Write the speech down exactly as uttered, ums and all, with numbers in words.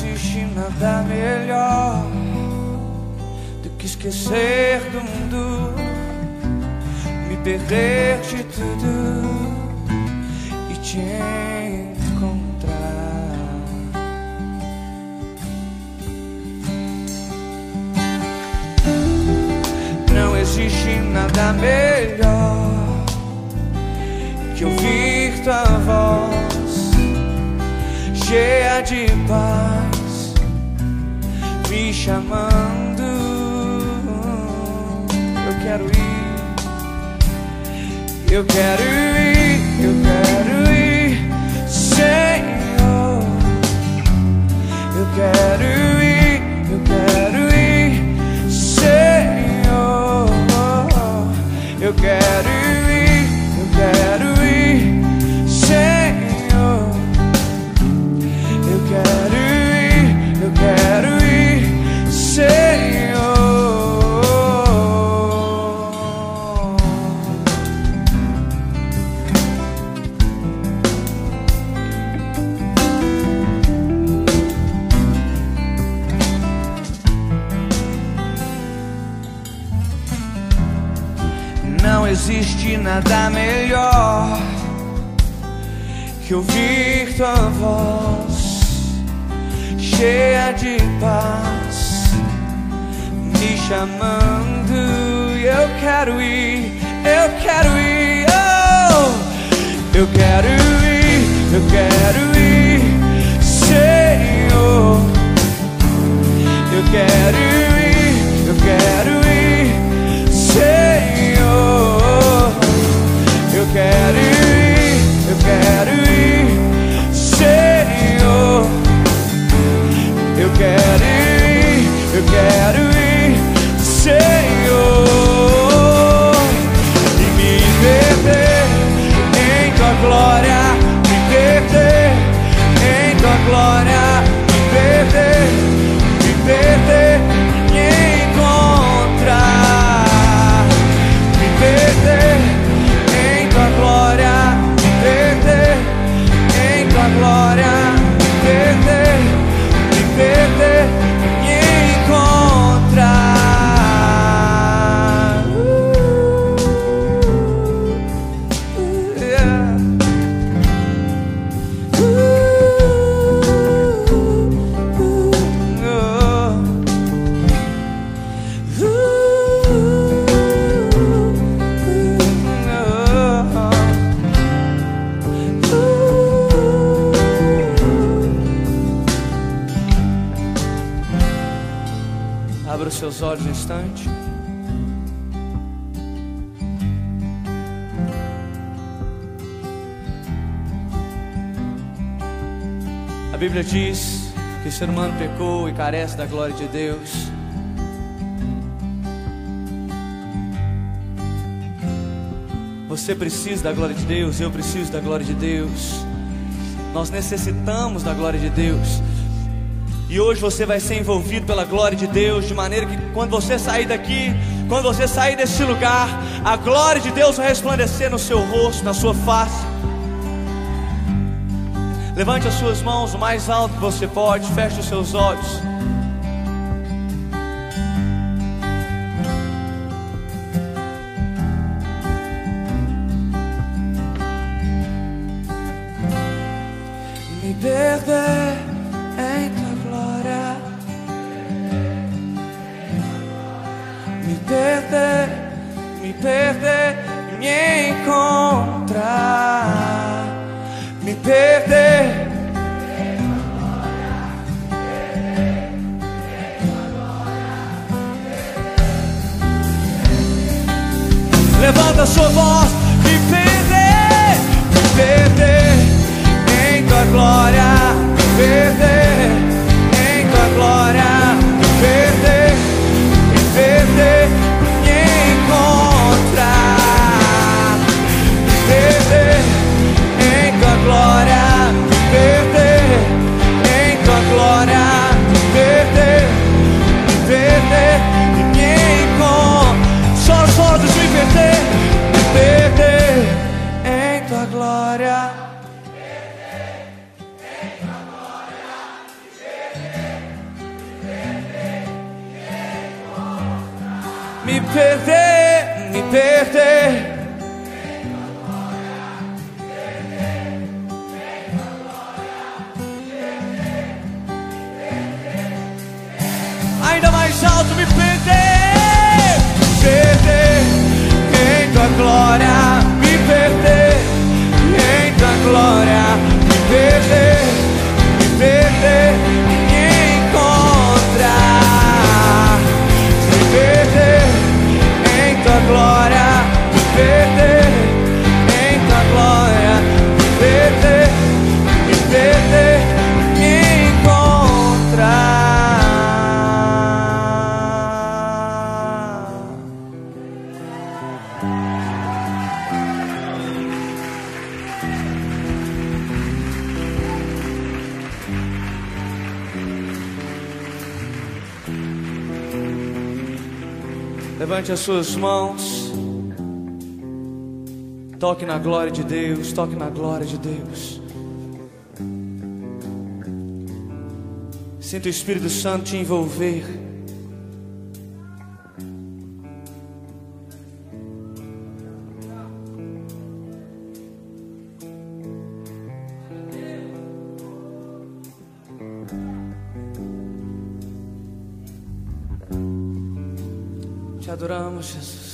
existe nada melhor do que esquecer do mundo, me perder de tudo e te encontrar. Não existe nada melhor que ouvir tua voz cheia de paz me chamando. Eu quero ir, eu quero ir, eu quero ir, Senhor. Eu quero ir, eu quero ir, Senhor. Eu quero ir, eu quero ir, Senhor. Eu quero ir, eu quero ir, Senhor. Não existe nada melhor que ouvir tua voz cheia de paz me chamando. Eu quero ir, eu quero ir, oh! Eu quero ir, eu quero ir, Senhor. Eu quero ir, eu quero ir, Senhor. Eu quero ir, eu quero ir, Senhor. Eu quero ir, eu quero ir, Senhor. E me perder em tua glória, me perder em tua glória, me perder, me perder, me encontrar, me perder em tua glória, me perder em tua glória, me perder, me perder, me encontrar. Uh, yeah. uh, uh, uh, uh, Abra os seus olhos um instante. A Bíblia diz que o ser humano pecou e carece da glória de Deus. Você precisa da glória de Deus, eu preciso da glória de Deus. Nós necessitamos da glória de Deus. E hoje você vai ser envolvido pela glória de Deus, de maneira que quando você sair daqui, quando você sair desse lugar, a glória de Deus vai resplandecer no seu rosto, na sua face. Levante as suas mãos o mais alto que você pode, feche os seus olhos. Me perder em tua glória, me perder, me perder, me encontrar, me perder. Levanta a sua voz, me perder, me perder em tua glória, me perder em tua glória, me perder, me perder, me encontrar, me perder em tua glória, me perder em tua glória, me perder, me perder e me encontrar. Só os olhos, me perder, me perder em tua glória. me perder, me perder. Ainda mais alto, me perder, perder em tua glória, me perder em tua glória, me perder, me perder e encontrar, me perder em tua glória, me perder em tua glória, me perder, me perder e encontrar. Levante as suas mãos. Toque na glória de Deus. Toque na glória de Deus. Sinta o Espírito Santo te envolver. Te adoramos, Jesus.